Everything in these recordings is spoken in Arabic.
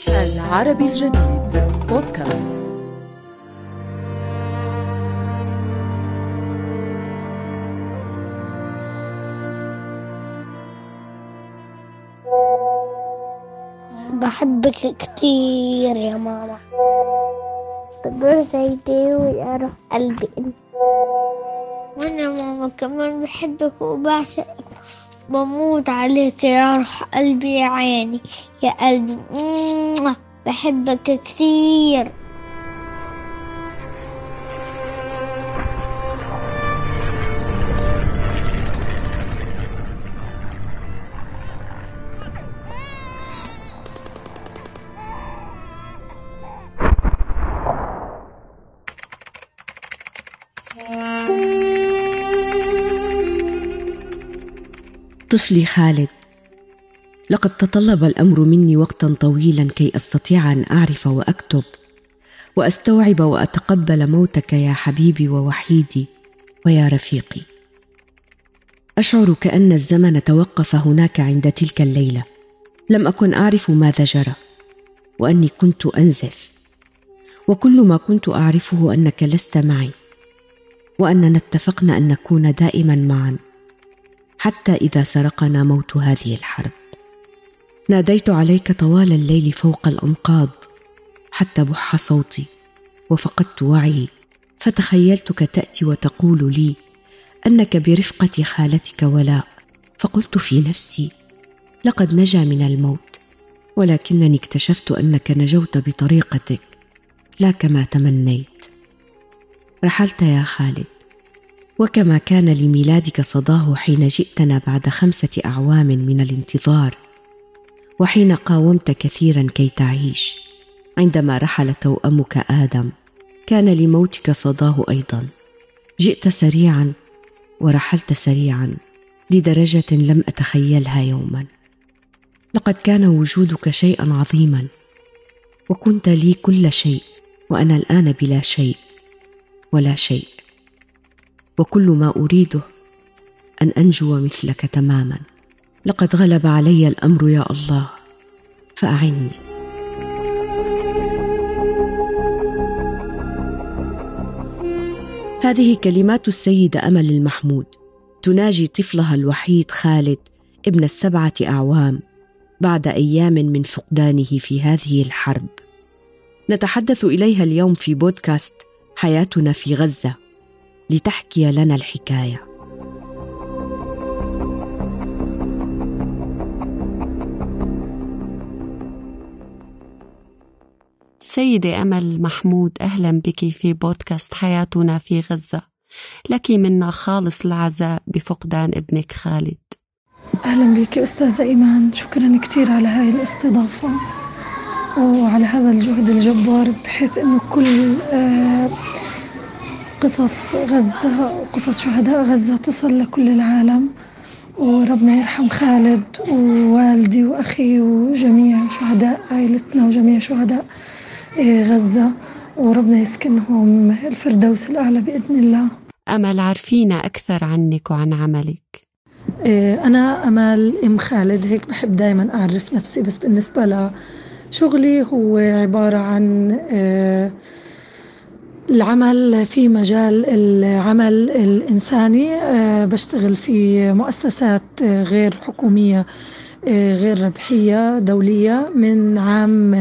العربي الجديد بودكاست. بحبك كتير يا ماما. ببرثدي ويا روح قلبي انت. وانا ماما كمان بحبك وبعشقك، بموت عليك يا روح قلبي يا عيني يا قلبي. بحبك كتير. طفلي خالد، لقد تطلب الأمر مني وقتا طويلا كي أستطيع أن أعرف وأكتب وأستوعب وأتقبل موتك يا حبيبي ووحيدي ويا رفيقي. أشعر كأن الزمن توقف هناك عند تلك الليلة. لم أكن أعرف ماذا جرى، وأني كنت أنزف، وكل ما كنت أعرفه أنك لست معي، وأننا اتفقنا أن نكون دائما معا حتى إذا سرقنا موت هذه الحرب. ناديت عليك طوال الليل فوق الأنقاض حتى بح صوتي وفقدت وعي، فتخيلتك تأتي وتقول لي أنك برفقة خالتك ولاء، فقلت في نفسي لقد نجا من الموت، ولكنني اكتشفت أنك نجوت بطريقتك لا كما تمنيت. رحلت يا خالد، وكما كان لميلادك صداه حين جئتنا بعد 5 أعوام من الانتظار، وحين قاومت كثيرا كي تعيش. عندما رحل توأمك آدم كان لموتك صداه أيضا. جئت سريعا ورحلت سريعا لدرجة لم أتخيلها يوما. لقد كان وجودك شيئا عظيما، وكنت لي كل شيء، وأنا الآن بلا شيء ولا شيء، وكل ما أريده أن أنجو مثلك تماما. لقد غلب علي الأمر يا الله، فأعني. هذه كلمات السيدة أمل المحمود تناجي طفلها الوحيد خالد ابن 7 أعوام بعد أيام من فقدانه في هذه الحرب. نتحدث إليها اليوم في بودكاست حياتنا في غزة لتحكي لنا الحكاية. سيدة أمل محمود، أهلا بك في بودكاست حياتنا في غزة. لك منا خالص العزاء بفقدان ابنك خالد. أهلا بك أستاذة إيمان، شكرا كتير على هاي الاستضافة وعلى هذا الجهد الجبار، بحيث أنه كل قصص غزة وقصص شهداء غزة تصل لكل العالم. وربنا يرحم خالد ووالدي وأخي وجميع شهداء عائلتنا وجميع شهداء غزة، وربنا يسكنهم الفردوس الأعلى بإذن الله. أمل، عرفينا أكثر عنك وعن عملك. أنا أمل أم خالد، هيك بحب دايما أعرف نفسي، بس بالنسبة لشغلي هو عبارة عن العمل في مجال العمل الإنساني. بشتغل في مؤسسات غير حكومية غير ربحية دولية من عام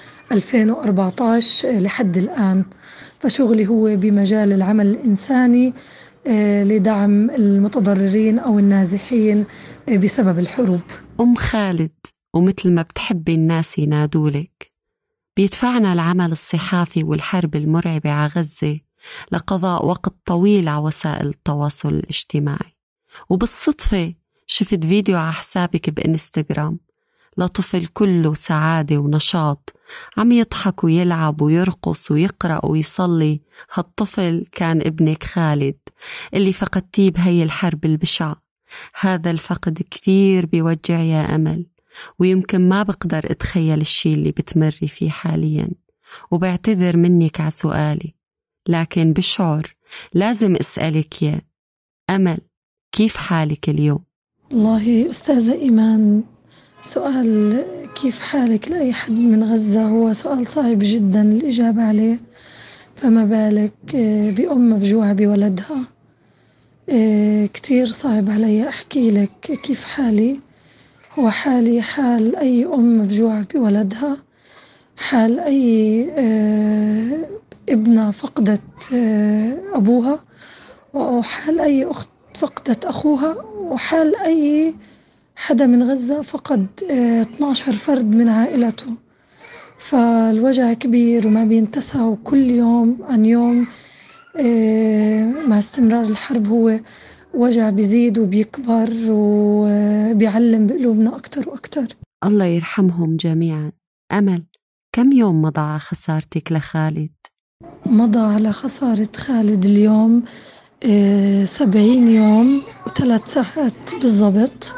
2014 لحد الآن. فشغلي هو بمجال العمل الإنساني لدعم المتضررين أو النازحين بسبب الحروب. أم خالد، ومثل ما بتحبي الناس ينادولك، بيدفعنا العمل الصحافي والحرب المرعبة على غزة لقضاء وقت طويل على وسائل التواصل الاجتماعي. وبالصدفة شفت فيديو على حسابك بإنستغرام لطفل كله سعادة ونشاط، عم يضحك ويلعب ويرقص ويقرأ ويصلي. هالطفل كان ابنك خالد اللي فقدتيه بهي الحرب البشعة. هذا الفقد كثير بيوجع يا أمل، ويمكن ما بقدر أتخيل الشي اللي بتمري فيه حاليا، وبعتذر منك على سؤالي، لكن بشعر لازم أسألك يا أمل، كيف حالك اليوم؟ والله أستاذة إيمان، سؤال كيف حالك لأي حد من غزة هو سؤال صعب جدا الإجابة عليه، فما بالك بأم مفجوعة بولدها. كتير صعب علي أحكي لك كيف حالي. هو حالي حال أي أم مفجوعة بولدها، حال أي ابنة فقدت أبوها، وحال أي أخت فقدت أخوها، وحال أي حدا من غزة فقد 12 فرد من عائلته. فالوجع كبير وما بينتسى، وكل يوم عن يوم مع استمرار الحرب هو وجع بيزيد وبيكبر وبيعلم بقلوبنا أكتر وأكتر. الله يرحمهم جميعا. أمل، كم يوم مضى على خسارتك لخالد؟ مضى على خسارة خالد اليوم 70 يوم و3 ساعات بالضبط،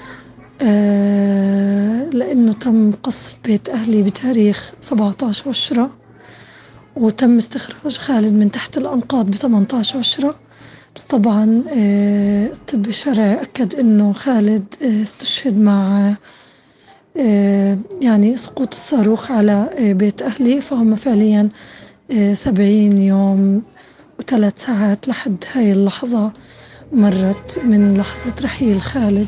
لأنه تم قصف بيت أهلي بتاريخ 17/10، وتم استخراج خالد من تحت الأنقاض ب18/10. بس طبعا الطب الشرعي أكد أنه خالد استشهد مع يعني سقوط الصاروخ على بيت أهلي، فهم فعليا 70 يوم و3 ساعات لحد هاي اللحظة مرت من لحظة رحيل خالد.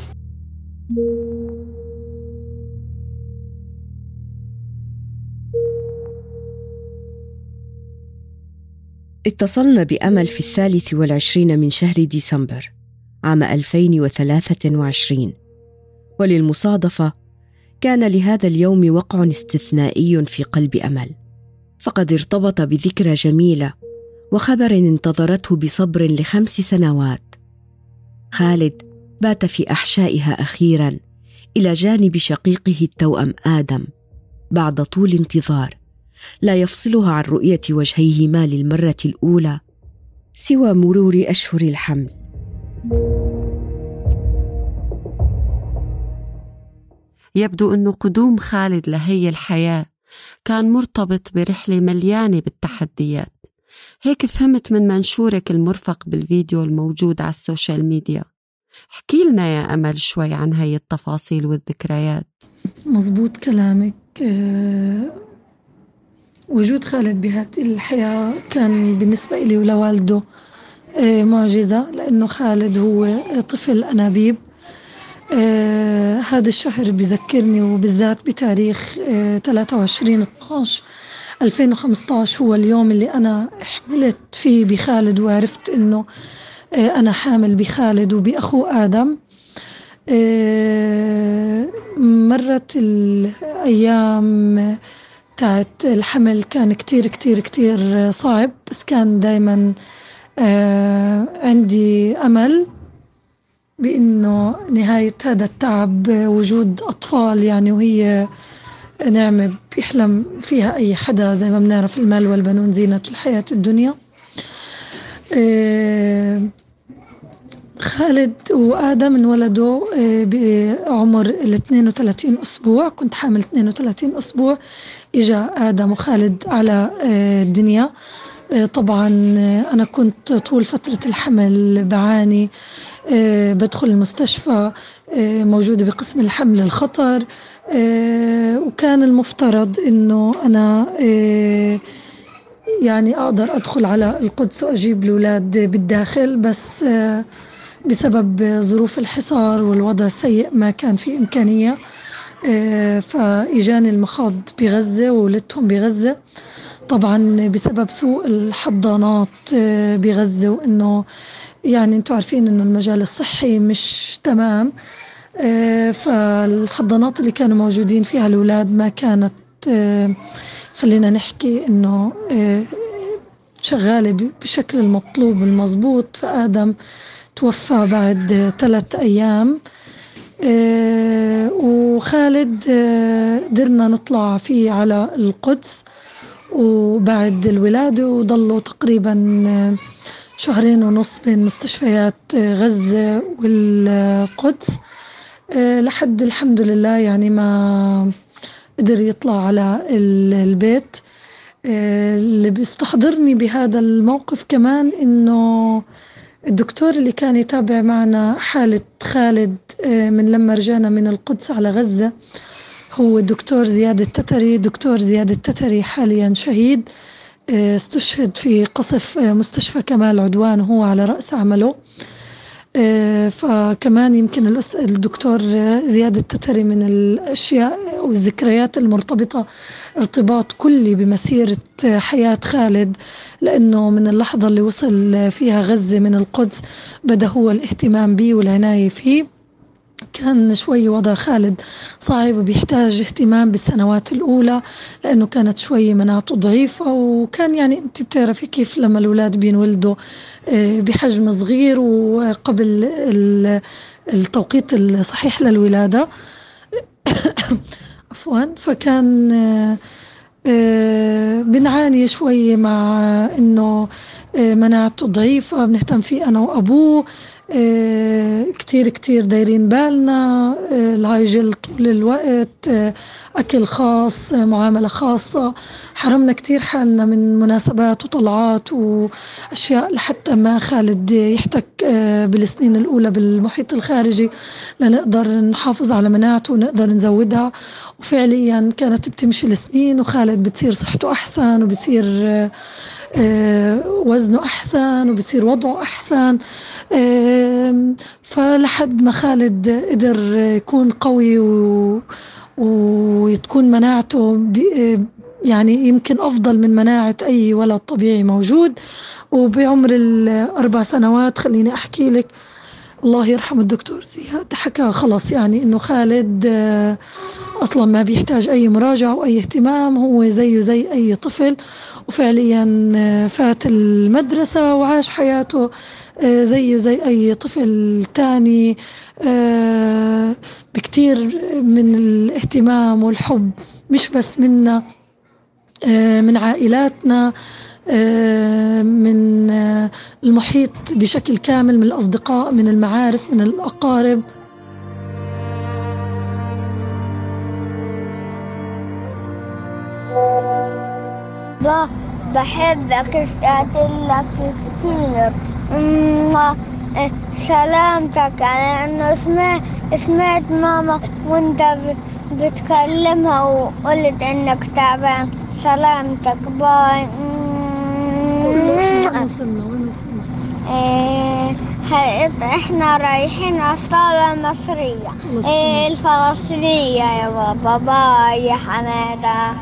اتصلنا بأمل في 23 من شهر ديسمبر عام 2023، وللمصادفة كان لهذا اليوم وقع استثنائي في قلب أمل، فقد ارتبط بذكرى جميلة وخبر انتظرته بصبر ل5 سنوات. خالد بات في أحشائها أخيراً إلى جانب شقيقه التوأم آدم بعد طول انتظار لا يفصلها عن رؤية وجهيهما للمرة الأولى سوى مرور أشهر الحمل. يبدو أنه قدوم خالد لهي الحياة كان مرتبط برحلة مليانة بالتحديات. هيك فهمت من منشورك المرفق بالفيديو الموجود على السوشيال ميديا. احكي لنا يا أمل شوي عن هاي التفاصيل والذكريات. مزبوط كلامك. وجود خالد بهذه الحياة كان بالنسبة لي ولوالده معجزة، لأنه خالد هو طفل أنابيب. هذا الشهر بيذكرني، وبالذات بتاريخ 23/12/2015 هو اليوم اللي أنا حملت فيه بخالد، وعرفت إنه أنا حامل بخالد وبأخو آدم. مرت الأيام تاعت الحمل كان كتير كتير كتير صعب، بس كان دايما عندي أمل بأنه نهاية هذا التعب وجود أطفال، يعني وهي نعمة بيحلم فيها أي حدا. زي ما بنعرف المال والبنون زينة الحياة الدنيا. خالد وآدم انولدوا بعمر 32 أسبوع. كنت حامل 32 أسبوع إجا آدم وخالد على الدنيا. طبعا أنا كنت طول فترة الحمل بعاني، بدخل المستشفى، موجودة بقسم الحمل الخطر، وكان المفترض إنه أنا يعني أقدر أدخل على القدس وأجيب الأولاد بالداخل، بس بسبب ظروف الحصار والوضع السيء ما كان في إمكانية. فإجاني المخاض بغزة وولدتهم بغزة. طبعا بسبب سوء الحضانات بغزة، وإنه يعني أنتوا عارفين إنه المجال الصحي مش تمام، فالحضانات اللي كانوا موجودين فيها الأولاد ما كانت خلينا نحكي إنه شغالة بشكل المطلوب المضبوط. فآدم توفى بعد 3 أيام، وخالد قدرنا نطلع فيه على القدس وبعد الولادة، وضلوا تقريبا 2.5 شهر بين مستشفيات غزة والقدس لحد الحمد لله يعني ما قدر يطلع على البيت. اللي بيستحضرني بهذا الموقف كمان إنه الدكتور اللي كان يتابع معنا حالة خالد من لما رجعنا من القدس على غزة هو الدكتور زياد التتري. دكتور زياد التتري حاليا شهيد، استشهد في قصف مستشفى كمال عدوان وهو على رأس عمله. فكمان يمكن الدكتور زياد التتري من الأشياء والذكريات المرتبطة ارتباط كلي بمسيرة حياة خالد، لأنه من اللحظة اللي وصل فيها غزة من القدس بدأ هو الاهتمام به والعناية فيه. كان شوي وضع خالد صعب وبيحتاج اهتمام بالسنوات الأولى لأنه كانت شوي مناعته ضعيفة، وكان يعني أنت بتعرفي كيف لما الأولاد بينولدوا بحجم صغير وقبل التوقيت الصحيح للولادة عفوا. فكان بنعاني شوي مع إنه مناعته ضعيفة، بنهتم فيه أنا وأبوه كتير دايرين بالنا، الهايجل طول الوقت، أكل خاص، معاملة خاصة. حرمنا كتير حالنا من مناسبات وطلعات وأشياء لحتى ما خالد يحتك بالسنين الأولى بالمحيط الخارجي لنقدر نحافظ على مناعته ونقدر نزودها. وفعليا كانت بتمشي السنين وخالد بتصير صحته أحسن وبصير وزنه أحسن وبصير وضعه أحسن. فلحد ما خالد قدر يكون قوي وتكون مناعته يعني يمكن أفضل من مناعة أي ولد طبيعي موجود. وبعمر 4 سنوات خليني أحكي لك، الله يرحم الدكتور زياد حكى خلاص يعني إنه خالد أصلا ما بيحتاج أي مراجعة وأي اهتمام، هو زيه زي أي طفل، وفعليا فات المدرسة وعاش حياته زيه زي أي طفل تاني بكتير من الاهتمام والحب، مش بس منا، من عائلاتنا، من المحيط بشكل كامل، من الأصدقاء، من المعارف، من الأقارب. بحبك، اشتقت لك كتير. سلامتك، على انه سمعت ماما وانت بتكلمها وقلت انك تعبان. سلامتك، باي. وين وصلنا؟ احنا رايحين الصالة المصرية الفلسطينية يا بابا. باي يا حمادة.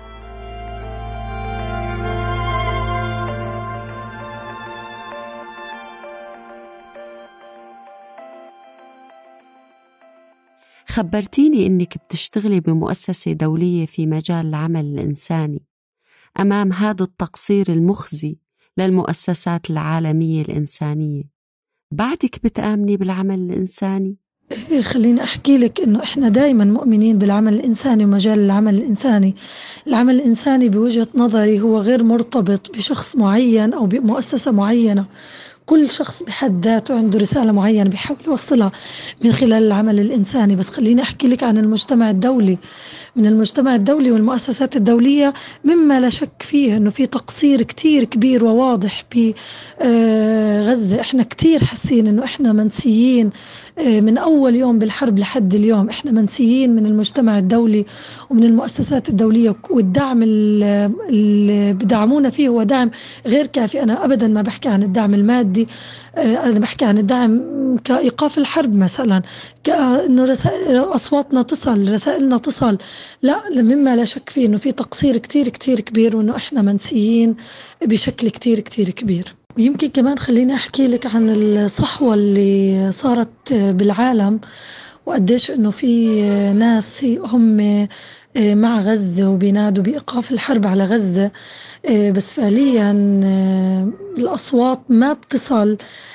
خبرتيني إنك بتشتغلي بمؤسسة دولية في مجال العمل الإنساني. أمام هذا التقصير المخزي للمؤسسات العالمية الإنسانية، بعدك بتآمني بالعمل الإنساني؟ خليني أحكي لك إنه إحنا دايما مؤمنين بالعمل الإنساني ومجال العمل الإنساني. العمل الإنساني بوجهة نظري هو غير مرتبط بشخص معين أو بمؤسسة معينة. كل شخص بحد ذاته عنده رسالة معينة بيحاول يوصلها من خلال العمل الإنساني. بس خليني أحكي لك عن المجتمع الدولي. من المجتمع الدولي والمؤسسات الدولية مما لا شك فيه أنه في تقصير كتير كبير وواضح بغزة. إحنا كتير حاسين أنه إحنا منسيين من أول يوم بالحرب لحد اليوم. إحنا منسيين من المجتمع الدولي ومن المؤسسات الدولية، والدعم اللي بدعمونا فيه هو دعم غير كافي. أنا أبدا ما بحكي عن الدعم المادي، أنا بحكي عن الدعم كإيقاف الحرب مثلا، كأنه أصواتنا تصل، رسائلنا تصل. لا، مما لا شك فيه أنه في تقصير كتير كتير كبير وأنه إحنا منسيين بشكل كتير كتير كبير. ويمكن كمان خليني أحكي لك عن الصحوة اللي صارت بالعالم وقديش أنه في ناس هم مع غزة وبينادوا بإيقاف الحرب على غزة، بس فعليا الأصوات ما بتصل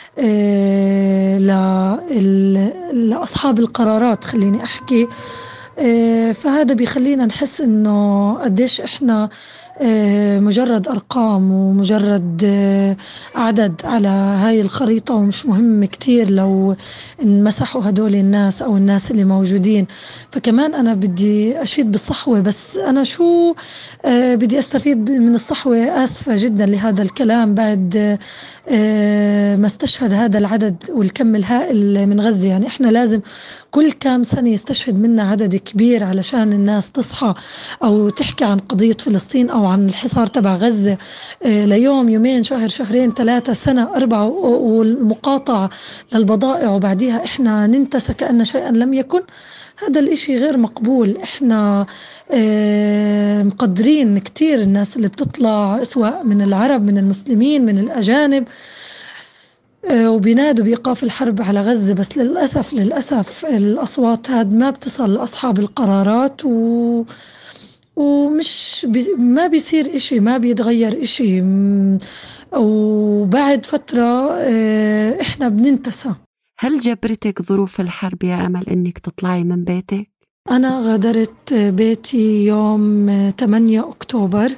لأصحاب القرارات. خليني أحكي فهذا بيخلينا نحس إنه قديش إحنا مجرد أرقام ومجرد عدد على هاي الخريطة، ومش مهم كتير لو انمسحوا هدول الناس أو الناس اللي موجودين. فكمان أنا بدي أشيد بالصحوة، بس أنا شو بدي أستفيد من الصحوة. آسفة جدا لهذا الكلام بعد ما استشهد هذا العدد والكم الهائل من غزة. يعني إحنا لازم كل كام سنة يستشهد منا عدد كبير علشان الناس تصحى أو تحكي عن قضية فلسطين أو عن الحصار تبع غزة ليوم يومين شهر شهرين 3 سنة 4 والمقاطعة للبضائع، وبعديها إحنا ننتسى كأن شيئا لم يكن. هذا الإشي غير مقبول. إحنا مقدرين كتير الناس اللي بتطلع سواء من العرب من المسلمين من الأجانب وبينادوا بإيقاف الحرب على غزة، بس للأسف الأصوات هاد ما بتصل لأصحاب القرارات ومش ما بيصير إشي، ما بيتغير إشي، وبعد فترة إحنا بننتسى. هل جبرتك ظروف الحرب يا أمل إنك تطلعي من بيتك؟ أنا غادرت بيتي يوم 8 أكتوبر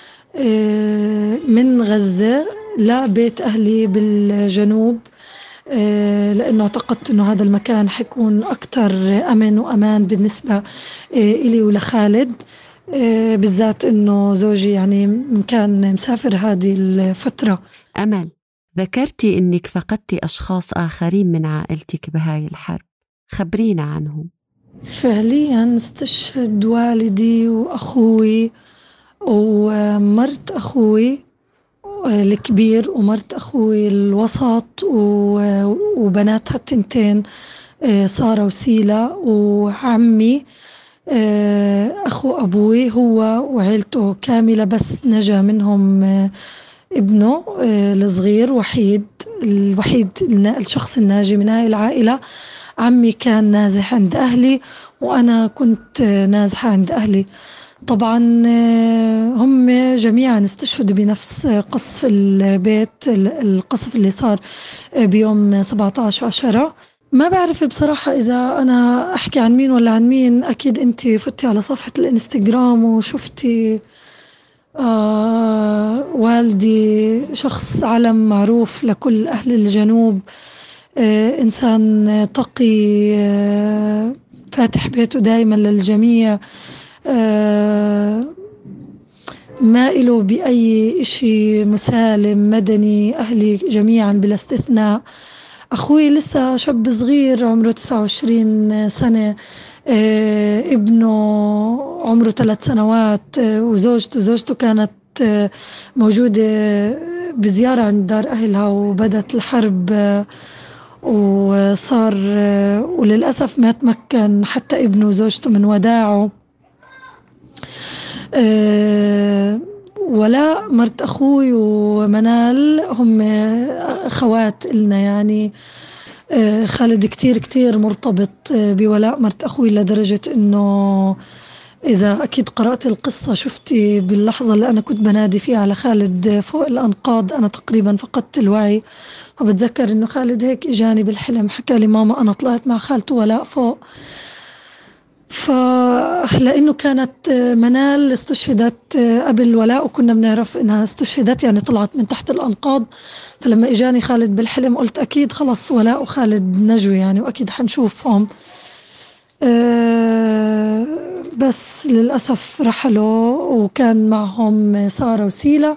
من غزة لبيت أهلي بالجنوب، لأنه اعتقدت أنه هذا المكان حيكون أكتر أمن وأمان بالنسبة إلي ولخالد، بالذات أنه زوجي يعني كان مسافر هذه الفترة. أمل، ذكرتي أنك فقدتي أشخاص آخرين من عائلتك بهاي الحرب، خبرينا عنهم. فعليا استشهد والدي وأخوي ومرت أخوي الكبير ومرت أخوي الوسط وبناتها التنتين سارة وسيلة، وعمي أخو أبوي هو وعيلته كاملة، بس نجا منهم ابنه الصغير الوحيد الشخص الناجي من هاي العائلة. عمي كان نازح عند أهلي وأنا كنت نازحة عند أهلي. طبعا هم جميعا استشهدوا بنفس قصف البيت، القصف اللي صار بيوم 17/10. ما بعرف بصراحة إذا أنا أحكي عن مين ولا عن مين. أكيد أنت فتي على صفحة الإنستغرام وشفتي والدي شخص علم معروف لكل أهل الجنوب، إنسان تقي فاتح بيته دايما للجميع، ما إله بأي إشي، مسالم مدني، أهلي جميعا بلا استثناء. أخوي لسه شاب صغير عمره 29 سنة، ابنه عمره 3 سنوات، وزوجته كانت موجودة بزيارة عند دار أهلها وبدت الحرب وصار وللأسف ما تمكن حتى ابنه وزوجته من وداعه. ولا مرت أخوي ومنال هم أخوات إلنا، يعني خالد كتير مرتبط بولاء مرت أخوي لدرجة إنه إذا أكيد قرأت القصة شفتي باللحظة اللي أنا كنت بنادي فيها على خالد فوق الأنقاض أنا تقريبا فقدت الوعي. وبتذكر إنه خالد هيك إجاني بالحلم حكى لي ماما أنا طلعت مع خالته ولاء فوق. لأنه كانت منال استشهدت قبل ولاء وكنا بنعرف إنها استشهدت، يعني طلعت من تحت الأنقاض. فلما إجاني خالد بالحلم قلت أكيد خلص ولاء وخالد نجوا يعني وأكيد حنشوفهم. بس للأسف رحلوا وكان معهم سارة وسيلة.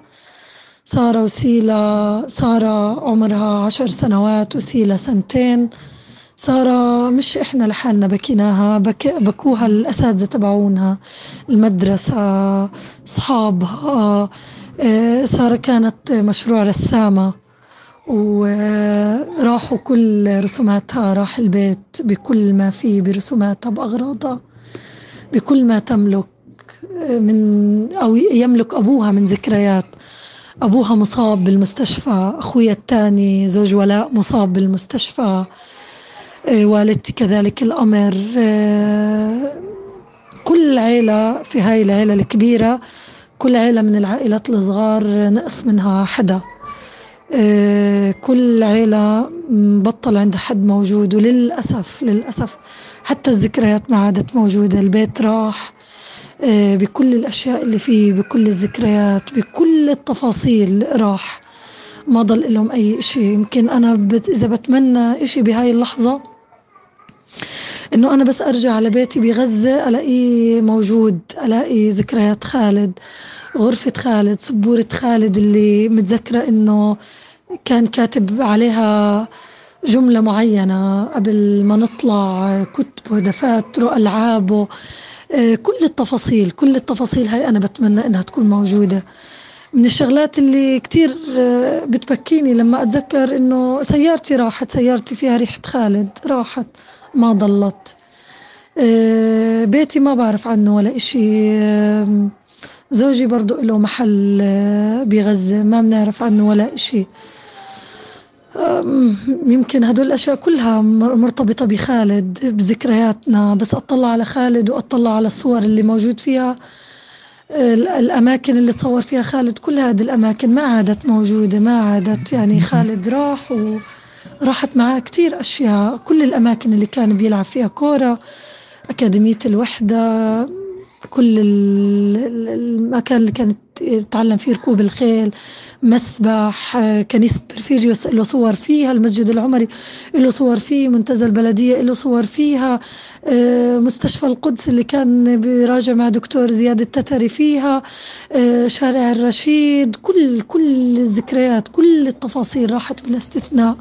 سارة عمرها 10 سنوات وسيلة 2 سنين. سارة مش إحنا لحالنا بكيناها، بكوها الأساتذة تبعونها، المدرسة، أصحابها. سارة كانت مشروع رسامة وراحوا كل رسوماتها، راح البيت بكل ما فيه برسوماتها بأغراضها بكل ما تملك أو يملك أبوها من ذكريات. أبوها مصاب بالمستشفى، أخويا الثاني زوج ولاء مصاب بالمستشفى، والدتي كذلك الأمر. كل عائلة في هاي العائلة الكبيرة، كل عائلة من العائلات الصغار نقص منها حدا. كل عائلة بطل عند حد موجود، وللأسف حتى الذكريات ما عادت موجودة. البيت راح، بكل الأشياء اللي فيه، بكل الذكريات، بكل التفاصيل راح، ما ضل لهم أي إشي. يمكن أنا إذا بتمنى إشي بهاي اللحظة إنه أنا بس أرجع على بيتي بغزة ألاقيه موجود، ألاقي ذكريات خالد، غرفة خالد، سبورة خالد اللي متذكرة إنه كان كاتب عليها جملة معينة قبل ما نطلع، كتبه، دفاتره، ألعابه، كل التفاصيل هاي أنا بتمنى إنها تكون موجودة. من الشغلات اللي كتير بتبكيني لما أتذكر إنه سيارتي راحت، سيارتي فيها ريحة خالد راحت ما ضلت. بيتي ما بعرف عنه ولا إشي. زوجي برضو له محل بغزة ما بنعرف عنه ولا إشي. يمكن هدول الأشياء كلها مرتبطة بخالد، بذكرياتنا. بس أطلع على خالد وأطلع على الصور اللي موجود فيها، الأماكن اللي تصور فيها خالد، كل هذه الأماكن ما عادت موجودة، ما عادت. يعني خالد راح وراحت معاه كتير أشياء. كل الأماكن اللي كان بيلعب فيها كورة، أكاديمية الوحدة، كل المكان اللي كانت يتعلم فيه ركوب الخيل، مسبح، كنيسة برفيريوس له صور فيها، المسجد العمري له صور فيه، منتزه البلدية له صور فيها، مستشفى القدس اللي كان بيراجع مع دكتور زياد التتري فيها، شارع الرشيد، كل الذكريات، كل التفاصيل راحت بلا استثناء.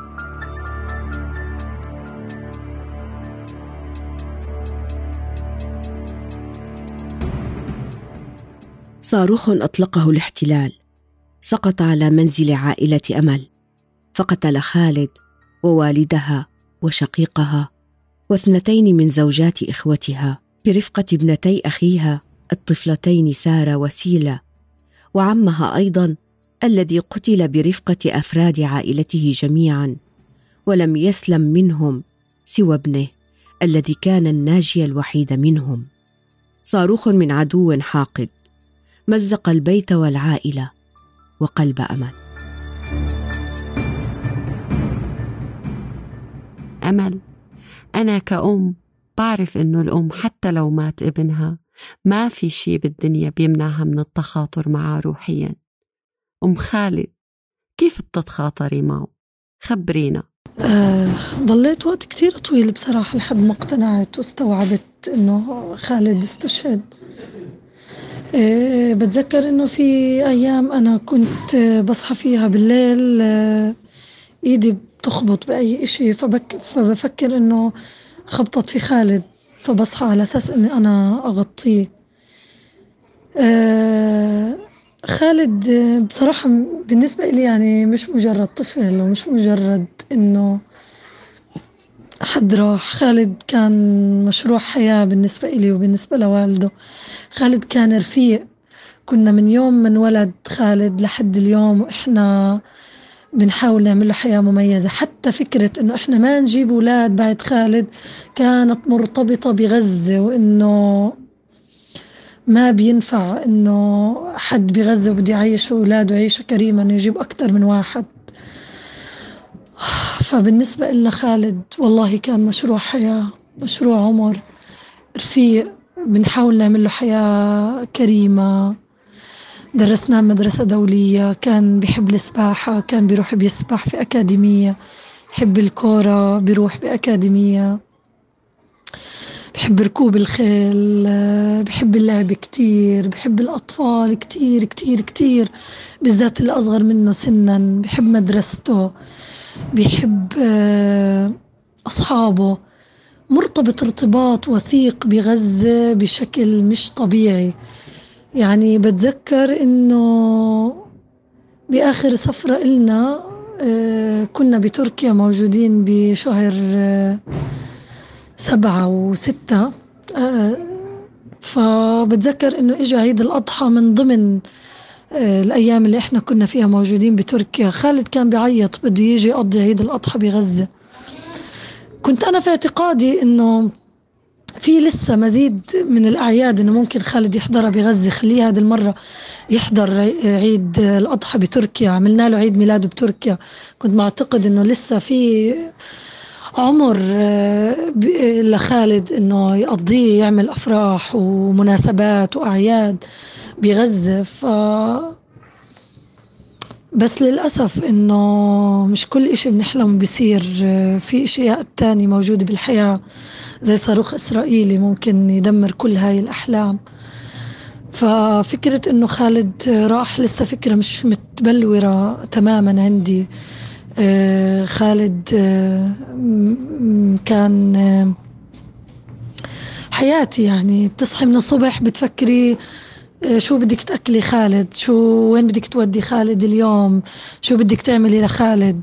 صاروخ أطلقه الاحتلال سقط على منزل عائلة أمل، فقتل خالد ووالدها وشقيقها واثنتين من زوجات إخوتها برفقة ابنتي أخيها الطفلتين سارة وسيلة، وعمها أيضا الذي قتل برفقة أفراد عائلته جميعا، ولم يسلم منهم سوى ابنه الذي كان الناجي الوحيد منهم. صاروخ من عدو حاقد مزق البيت والعائلة وقلب أمل. أمل، أنا كأم بعرف إنه الأم حتى لو مات ابنها ما في شي بالدنيا بيمنعها من التخاطر معه روحيا. أم خالد كيف بتتخاطري معه؟ خبرينا. ضليت وقت كتير طويل بصراحة لحد ما اقتنعت واستوعبت إنه خالد استشهد. بتذكر إنه في أيام أنا كنت بصحى فيها بالليل، إيدي بتخبط بأي إشي، فبفكر إنه خبطت في خالد، فبصحى على أساس إني أنا أغطيه. خالد بصراحة بالنسبة إلي يعني مش مجرد طفل ومش مجرد إنه حد راح. خالد كان مشروع حياة بالنسبة إلي وبالنسبة لوالده. خالد كان رفيق، كنا من يوم من ولد خالد لحد اليوم وإحنا بنحاول نعمل له حياة مميزة. حتى فكرة إنه إحنا ما نجيب أولاد بعد خالد كانت مرتبطة بغزة، وإنه ما بينفع إنه حد بغزة وبدي يعيش أولاده يعيشوا كريما يجيب أكتر من واحد. فبالنسبة لنا خالد والله كان مشروع حياة، مشروع عمر، رفيق، بنحاول نعمل له حياة كريمة. درسنا مدرسة دولية، كان بيحب السباحة، كان بيروح بيسبح في أكاديمية، بيحب الكورة بيروح بأكاديمية، بيحب ركوب الخيل، بيحب اللعب كتير، بيحب الأطفال كتير كتير كتير، بالذات اللي أصغر منه سنا، بيحب مدرسته، بيحب أصحابه. مرتبط ارتباط وثيق بغزة بشكل مش طبيعي. يعني بتذكر إنه بآخر سفرة إلنا كنا بتركيا موجودين بشهر 7 و6، فبتذكر إنه إجا عيد الأضحى من ضمن الأيام اللي إحنا كنا فيها موجودين بتركيا. خالد كان بيعيط بده يجي يقضي عيد الأضحى بغزة. كنت أنا في اعتقادي إنه في لسه مزيد من الأعياد إنه ممكن خالد يحضرها بغزة، خليه هذه المرة يحضر عيد الأضحى بتركيا. عملنا له عيد ميلاده بتركيا. كنت معتقد إنه لسه في عمر لخالد إنه يقضيه يعمل أفراح ومناسبات وأعياد بغزة. بس للأسف إنه مش كل إشي بنحلم بيصير. في إشياء تاني موجودة بالحياة زي صاروخ إسرائيلي ممكن يدمر كل هاي الأحلام. ففكرة إنه خالد راح لسه فكرة مش متبلورة تماما عندي. خالد كان حياتي، يعني بتصحي من الصبح بتفكري شو بدك تأكلي خالد، وين بدك تودي خالد اليوم، شو بدك تعملي لخالد.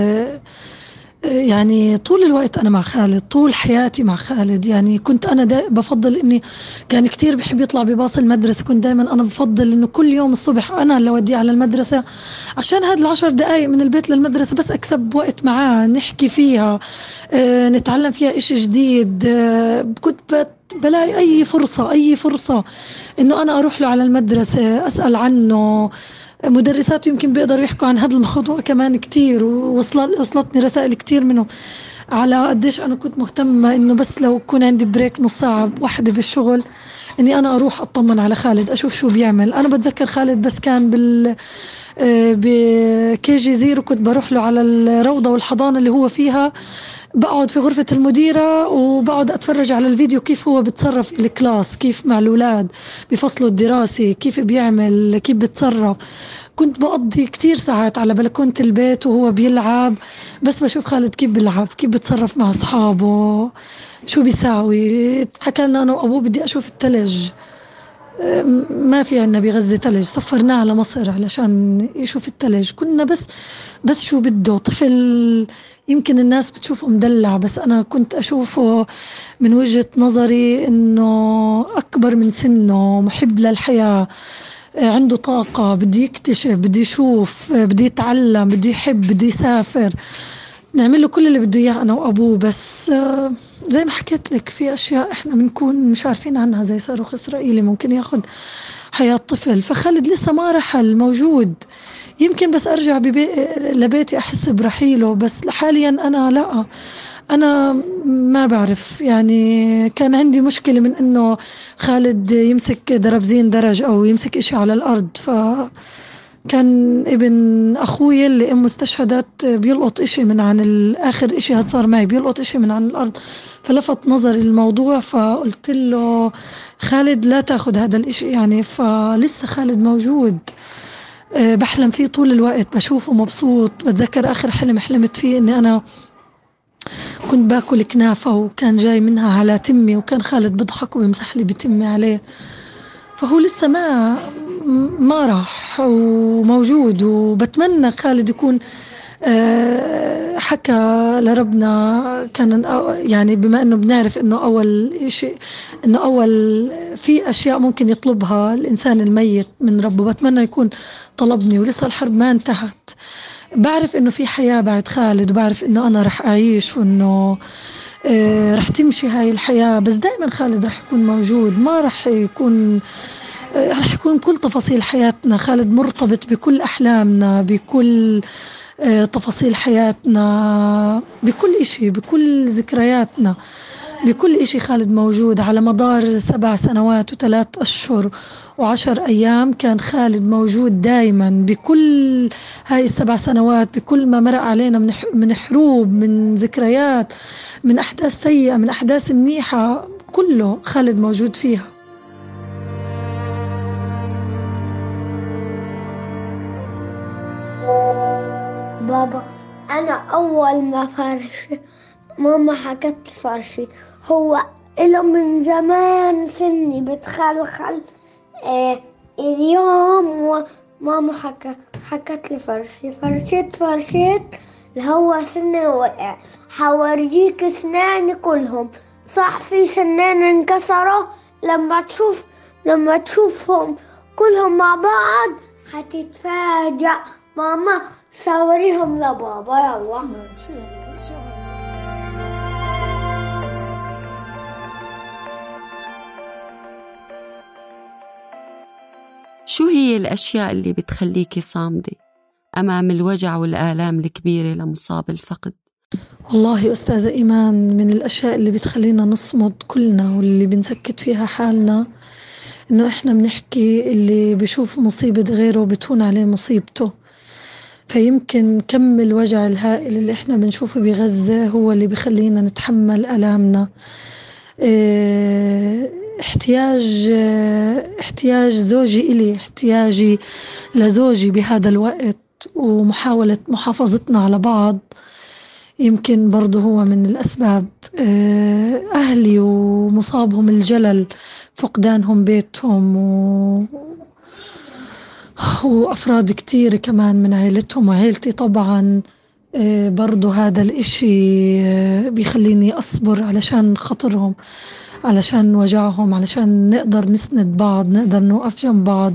يعني طول الوقت أنا مع خالد، طول حياتي مع خالد. يعني كنت أنا بفضل إني، كان كتير بحب يطلع بباص المدرسة، كنت دايما أنا بفضل إنه كل يوم الصبح أنا اللي أوديه على المدرسة، عشان هاد 10 دقايق من البيت للمدرسة بس أكسب وقت معاه نحكي فيها، نتعلم فيها إشي جديد. كنت بلاقي أي فرصة إنه أنا أروح له على المدرسة أسأل عنه. مدرسات يمكن بيقدروا يحكوا عن هذا الموضوع كمان كتير، ووصلتني رسائل كتير منهم على قديش أنا كنت مهتمة إنه بس لو يكون عندي بريك نص ساعة واحدة بالشغل إني أنا أروح أطمن على خالد أشوف شو بيعمل. أنا بتذكر خالد بس كان بكي جي 0 كنت بروح له على الروضة والحضانة اللي هو فيها، بقعد في غرفة المديرة وبقعد أتفرج على الفيديو كيف هو بتصرف بالكلاس، كيف مع الأولاد بفصله الدراسي، كيف بيعمل، كيف بتصرف. كنت بقضي كتير ساعات على بلكونة البيت وهو بيلعب، بس بشوف خالد كيف بيلعب، كيف بتصرف مع أصحابه، شو بيساوي. حكى لنا أنا وأبوه بدي أشوف التلج، ما في عنا بغزة تلج، سفرناه على مصر علشان يشوف التلج. كنا بس شو بده طفل. يمكن الناس بتشوفه مدلع، بس أنا كنت أشوفه من وجهة نظري إنه أكبر من سنه، محب للحياة، عنده طاقة، بده يكتشف، بده يشوف، بده يتعلم، بده يحب، بده يسافر. نعمل له كل اللي بده إياه أنا وأبوه. بس زي ما حكيت لك في أشياء إحنا بنكون مش عارفين عنها زي صاروخ إسرائيلي ممكن ياخد حياة طفل. فخالد لسه ما رحل، موجود. يمكن بس أرجع لبيتي أحس برحيله، بس حاليا أنا لا، أنا ما بعرف. يعني كان عندي مشكلة من إنه خالد يمسك دربزين درج أو يمسك إشي على الأرض. كان ابن أخوي اللي أمه استشهدت بيلقط إشي من عن آخر إشي هاد صار معي، بيلقط إشي من عن الأرض، فلفت نظري الموضوع. فقلت له خالد لا تاخد هذا الإشي يعني. فلسه خالد موجود، بحلم فيه طول الوقت، بشوفه مبسوط. بتذكر آخر حلم حلمت فيه إني أنا كنت باكل كنافة وكان جاي منها على تمي، وكان خالد بضحك وبيمسح لي بتمي عليه. فهو لسه ما راح وموجود. وبتمنى خالد يكون حكى لربنا. كان يعني بما انه بنعرف انه اول شيء، انه في اشياء ممكن يطلبها الانسان الميت من ربه، بتمنى يكون طلبني. ولسه الحرب ما انتهت، بعرف انه في حياة بعد خالد، وبعرف انه انا رح اعيش، وانه رح تمشي هاي الحياة. بس دائما خالد رح يكون موجود، ما رح يكون كل تفاصيل حياتنا. خالد مرتبط بكل أحلامنا، بكل تفاصيل حياتنا، بكل إشي، بكل ذكرياتنا، بكل إشي. خالد موجود على مدار 7 سنوات و3 أشهر و10 أيام. كان خالد موجود دايما بكل هاي 7 سنوات، بكل ما مرق علينا من حروب، من ذكريات، من أحداث سيئة، من أحداث منيحة، كله خالد موجود فيها. بابا، أنا أول ما ماما حكت فرشي، هو إله من زمان سني بتخلخل اليوم، وماما حكت لي فرشيت هو سني وقع. حورجيك سناني كلهم، صح في سنان انكسروا. لما تشوفهم كلهم مع بعض هتتفاجأ. ماما صوريهم لبابا، يلا. شو هي الأشياء اللي بتخليكي صامدة أمام الوجع والآلام الكبيرة لمصاب الفقد؟ والله أستاذة إيمان، من الأشياء اللي بتخلينا نصمد كلنا واللي بنسكت فيها حالنا إنه إحنا بنحكي اللي بيشوف مصيبة غيره بتهون عليه مصيبته. فيمكن كم الوجع الهائل اللي إحنا بنشوفه بغزة هو اللي بيخلينا نتحمل ألامنا. احتياج زوجي إلي، احتياجي لزوجي بهذا الوقت، ومحاولة محافظتنا على بعض يمكن برضه هو من الأسباب. أهلي ومصابهم الجلل، فقدانهم بيتهم وأفراد كتير كمان من عائلتهم وعائلتي طبعا. برضو هذا الإشي بيخليني أصبر علشان خاطرهم، علشان وجعهم، علشان نقدر نسند بعض، نقدر نوقف جنب بعض.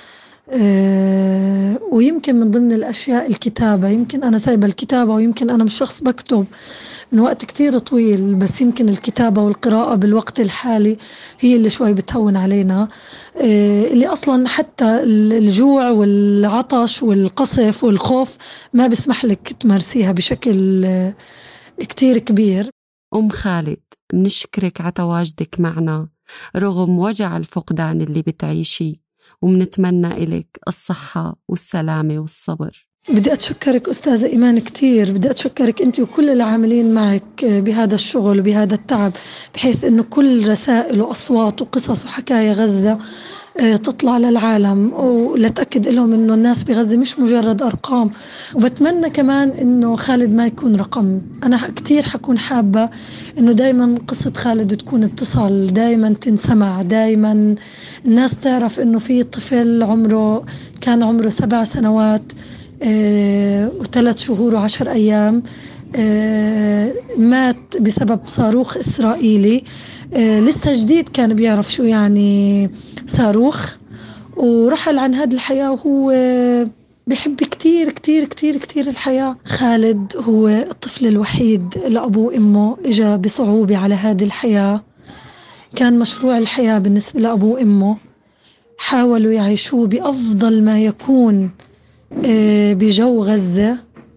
ويمكن من ضمن الأشياء الكتابة. يمكن أنا سايبة الكتابة، ويمكن أنا مش شخص بكتب من وقت كتير طويل، بس يمكن الكتابة والقراءة بالوقت الحالي هي اللي شوي بتهون علينا. اللي أصلا حتى الجوع والعطش والقصف والخوف ما بيسمح لك تمارسيها بشكل كتير كبير. أم خالد، منشكرك على تواجدك معنا رغم وجع الفقدان اللي بتعيشي، ومنتمنى إلك الصحة والسلامة والصبر. بدي أتشكرك أستاذة إيمان كتير، بدي أتشكرك أنت وكل العاملين معك بهذا الشغل وبهذا التعب، بحيث أنه كل رسائل وأصوات وقصص وحكاية غزة تطلع للعالم، ولتأكد لهم أنه الناس بغزة مش مجرد أرقام. وبتمنى كمان أنه خالد ما يكون رقم. أنا كتير حكون حابة أنه دايما قصة خالد تكون بتصل، دايما تنسمع، دايما الناس تعرف أنه في طفل كان عمره 7 سنوات و3 شهور و10 أيام مات بسبب صاروخ إسرائيلي. لسه جديد كان بيعرف شو يعني صاروخ، ورحل عن هذه الحياة وهو بيحب كتير كتير كتير كتير الحياة. خالد هو الطفل الوحيد لأبوه وأمه إجا بصعوبة على هذه الحياة. كان مشروع الحياة بالنسبة لأبوه وأمه، حاولوا يعيشوه بأفضل ما يكون بجو غزة.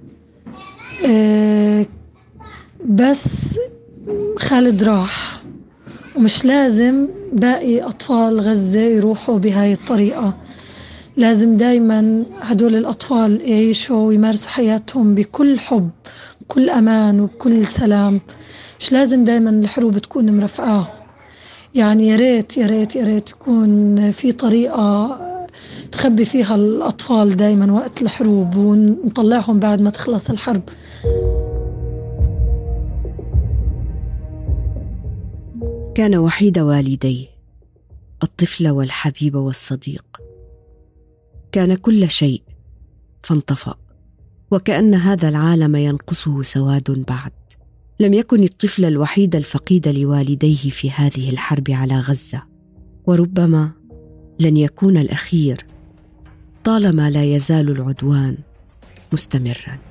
بس خالد راح، ومش لازم باقي أطفال غزة يروحوا بهاي الطريقة. لازم دايما هدول الأطفال يعيشوا ويمارسوا حياتهم بكل حب، بكل أمان وبكل سلام. مش لازم دايما الحروب تكون مرفقاه. يعني يا ريت يا ريت يا ريت يكون في طريقة نخبي فيها الأطفال دايما وقت الحروب، ونطلعهم بعد ما تخلص الحرب. كان وحيد والديه، الطفل والحبيب والصديق. كان كل شيء، فانطفأ، وكأن هذا العالم ينقصه سواد بعد. لم يكن الطفل الوحيد الفقيد لوالديه في هذه الحرب على غزة، وربما لن يكون الأخير طالما لا يزال العدوان مستمراً.